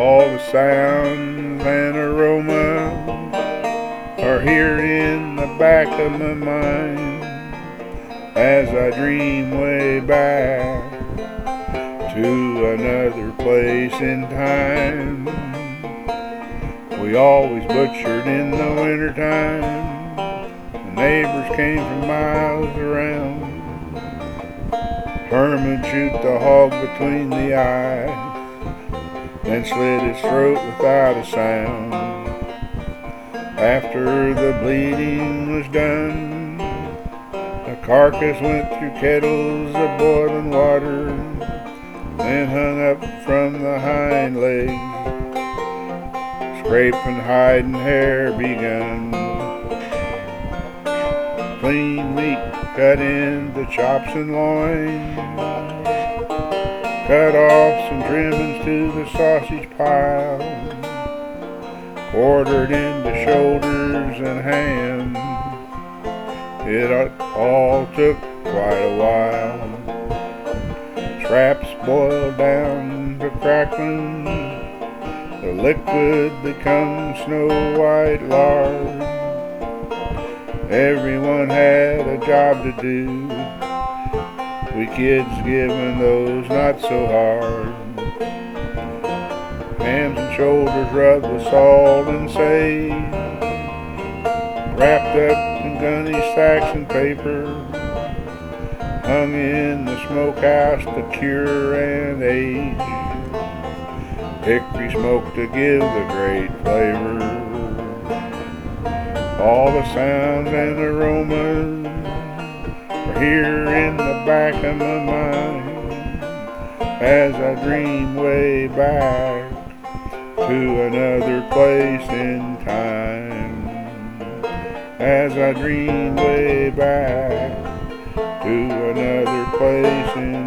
All the sounds and aromas are here in the back of my mind as I dream way back to another place in time. We always butchered in the wintertime. The neighbors came from miles around. Herman shoot the hog between the eyes, then slit his throat without a sound. After the bleeding was done, the carcass went through kettles of boiling water, then hung up from the hind legs. Scraping hide and hair begun. Clean meat cut into chops and loin, cut off some trimmings to the sausage pile, quartered into shoulders and ham. It all took quite a while. Scraps boiled down to crackling, the liquid becomes snow white lard. Everyone had a job to do, we kids given those not so hard. Hands and shoulders rubbed with salt and sage, wrapped up in gunny sacks and paper, hung in the smokehouse to cure and age. Hickory smoke to give the great flavor. All the sounds and aromas are here in the back of my mind as I dream way back to another place in time. As I dream way back to another place in